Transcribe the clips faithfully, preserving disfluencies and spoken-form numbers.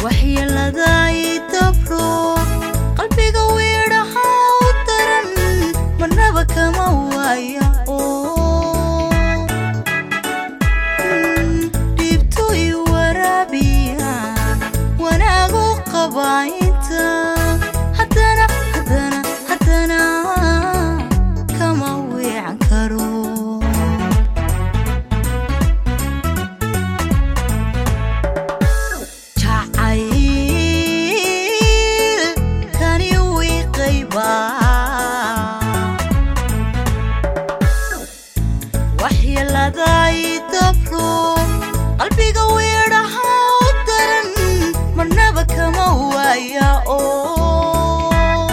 waxyeelada ay dabro qalbiga weeraha u daran marnaba kama waaya oo dhibto i warabiya wanaagu qabaynta haddana haddana haddana kama weecan karo waxyeelada ay dabro qalbiga weeraha u daran marnaba kama waaya oo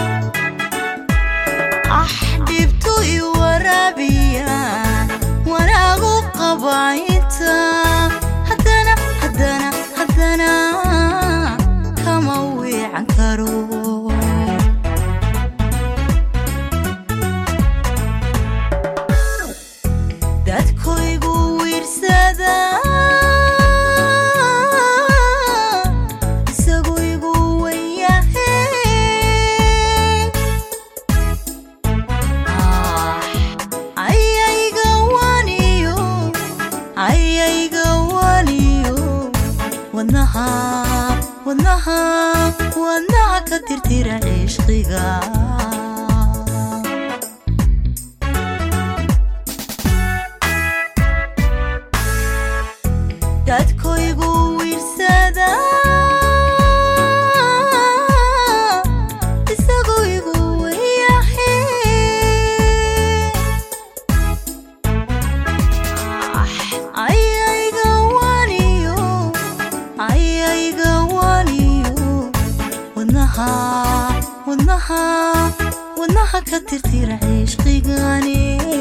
ah dhibto i warabiya wanaagu qabaynta haddana haddana haddana kama weecan karo wadnaha wadnaha wadnaha ka tirtira cishqiga dadkoygu wiirsada isagu igu wayahe ayayga waniyo ayayga waniyo wadnaha wadnaha wadnaha ka tirtira cishqigani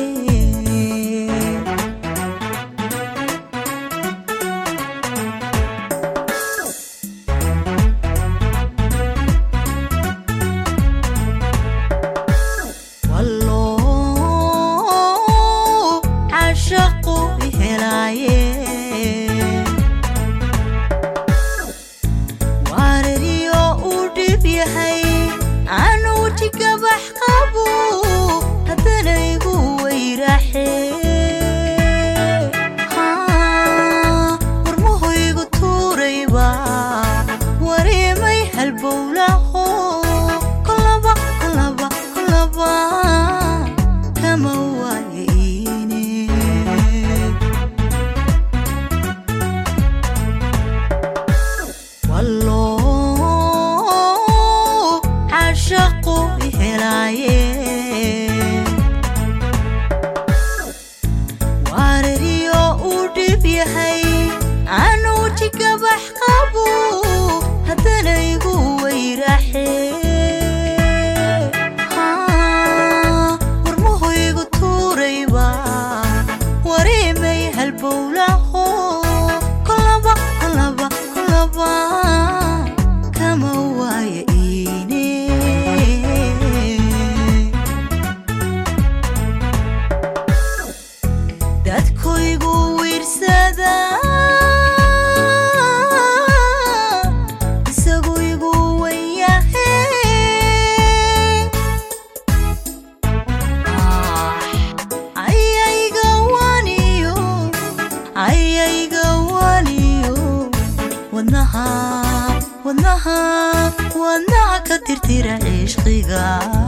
wadnaha wadnaha wadnaha ka tirtira cishqiga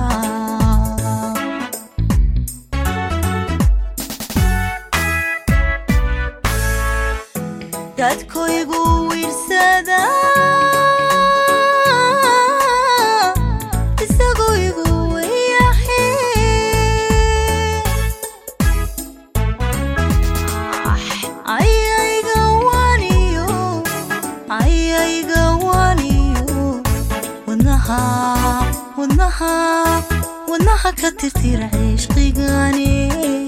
dadkoygu wiirsada isagu igu wayahe ayayga waniyo ayayga waniyo wadnaha wadnaha wadnaha ka tirtira cishqigani